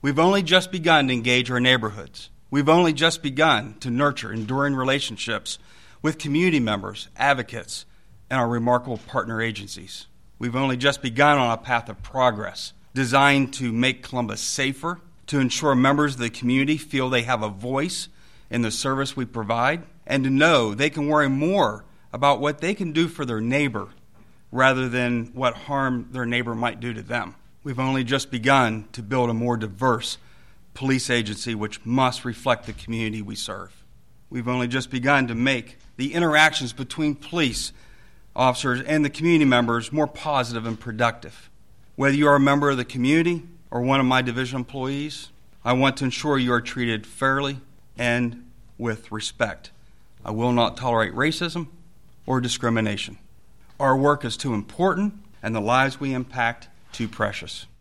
We've only just begun to engage our neighborhoods. We've only just begun to nurture enduring relationships with community members, advocates, and our remarkable partner agencies. We've only just begun on a path of progress designed to make Columbus safer, to ensure members of the community feel they have a voice in the service we provide, and to know they can worry more about what they can do for their neighbor rather than what harm their neighbor might do to them. We've only just begun to build a more diverse police agency which must reflect the community we serve. We've only just begun to make the interactions between police officers and the community members more positive and productive. Whether you are a member of the community or one of my division employees, I want to ensure you are treated fairly and with respect. I will not tolerate racism or discrimination. Our work is too important and the lives we impact too precious.